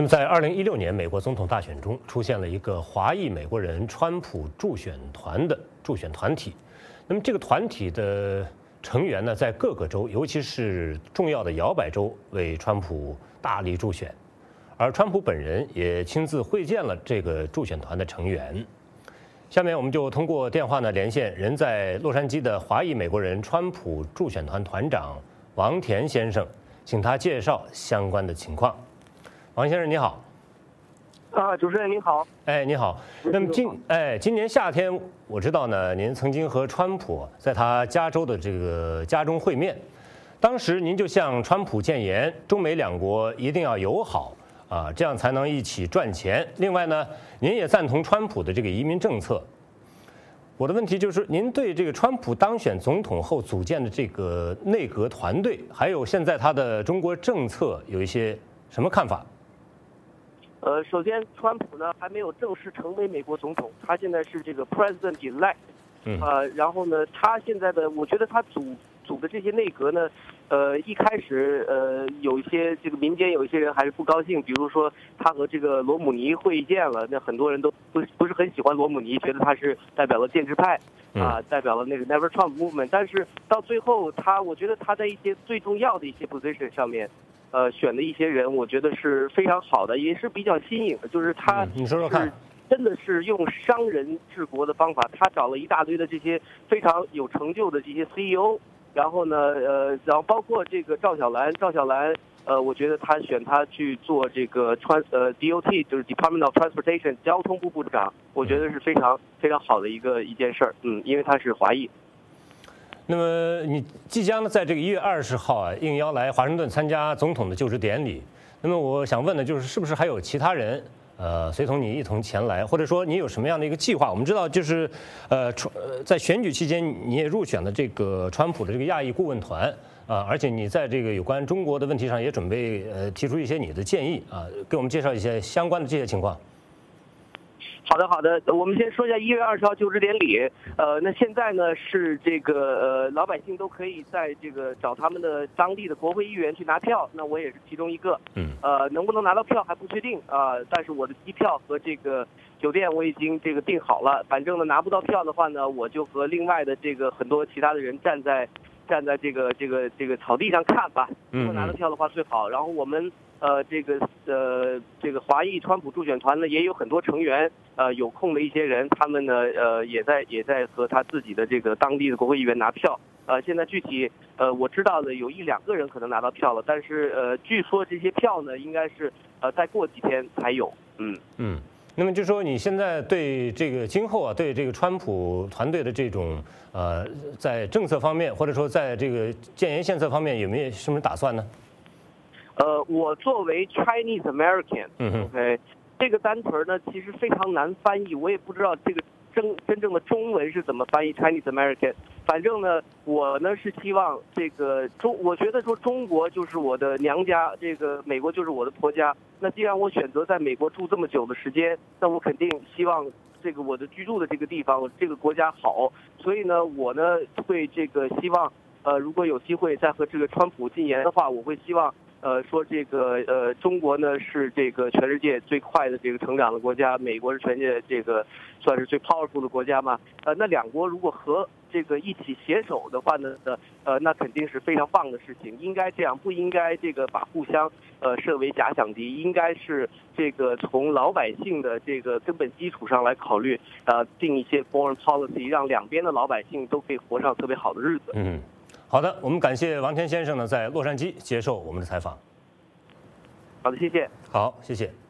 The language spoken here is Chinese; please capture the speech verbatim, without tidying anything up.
那么，在二零一六年美国总统大选中，出现了一个华裔美国人川普助选团的助选团体。那么，这个团体的成员呢，在各个州，尤其是重要的摇摆州，为川普大力助选。而川普本人也亲自会见了这个助选团的成员。下面我们就通过电话呢连线人在洛杉矶的华裔美国人川普助选团团长王田先生，请他介绍相关的情况。王先生你好。 啊，主持人您好。 哎，你好。那么今哎今年夏天，我知道呢，您曾经和川普在他加州的这个家中会面，当时您就向川普建言，中美两国一定要友好啊，这样才能一起赚钱。另外呢，您也赞同川普的这个移民政策。我的问题就是，您对这个川普当选总统后组建的这个内阁团队，还有现在他的中国政策，有一些什么看法？ 呃，首先，川普呢还没有正式成为美国总统，他现在是这个 President elect， 嗯， 呃，然后呢，他现在的，我觉得他组组的这些内阁呢，呃，一开始呃有一些这个民间有一些人还是不高兴，比如说他和这个罗姆尼会见了，那很多人都不不是很喜欢罗姆尼，觉得他是代表了建制派啊、呃，代表了那个 Never Trump Movement， 但是到最后他，我觉得他在一些最重要的一些 position 上面。呃，选的一些人，我觉得是非常好的，也是比较新颖的。就是他， 你说说看， 真的是用商人治国的方法。他找了一大堆的这些非常有成就的这些 C E O， 然后呢，呃，然后包括这个赵小兰，赵小兰，呃，我觉得他选他去做这个川呃 D O T， 就是 Department of Transportation 交通部部长，我觉得是非常非常好的一个一件事儿。嗯，因为他是华裔。 那么你即将呢，在这个一月二十号啊，应邀来华盛顿参加总统的就职典礼。那么我想问的就是，是不是还有其他人呃随同你一同前来，或者说你有什么样的一个计划？我们知道，就是呃，在选举期间你也入选了这个川普的这个亚裔顾问团啊，而且你在这个有关中国的问题上也准备呃提出一些你的建议啊，给我们介绍一些相关的这些情况。 好的，好的，我们先说一下一月二十号就职典礼。呃，那现在呢是这个呃老百姓都可以在这个找他们的当地的国会议员去拿票，那我也是其中一个。 嗯。 呃，能不能拿到票还不确定啊、呃，但是我的机票和这个酒店我已经这个订好了。反正呢拿不到票的话呢，我就和另外的这个很多其他的人站在站在这个这个这个草地上看吧。如果拿到票的话最好。然后我们。呃，这个呃，这个华裔川普助选团呢，也有很多成员，呃，有空的一些人，他们呢，呃，也在也在和他自己的这个当地的国会议员拿票。呃，现在具体呃，我知道的有一两个人可能拿到票了，但是呃，据说这些票呢，应该是呃，再过几天才有。嗯嗯，那么就说你现在对这个今后啊，对这个川普团队的这种呃，在政策方面，或者说在这个建言献策方面，有没有什么打算呢？ 呃，我作为 Chinese American， 嗯 OK， 这个单词呢其实非常难翻译，我也不知道这个真真正的中文是怎么翻译 Chinese American。反正呢，我呢是希望这个中，我觉得说中国就是我的娘家，这个美国就是我的婆家。那既然我选择在美国住这么久的时间，那我肯定希望这个我的居住的这个地方，这个国家好。所以呢，我呢会这个希望，呃，如果有机会再和这个川普进言的话，我会希望。呃，说这个呃，中国呢是这个全世界最快的这个成长的国家，美国是全世界这个算是最 powerful 的国家嘛。呃，那两国如果和这个一起携手的话呢，呃，那肯定是非常棒的事情。应该这样，不应该这个把互相呃设为假想敌，应该是这个从老百姓的这个根本基础上来考虑，呃，定一些 foreign policy， 让两边的老百姓都可以活上特别好的日子。 嗯。好的，我们感谢王田先生呢，在洛杉矶接受我们的采访。 好的，谢谢。 好，谢谢。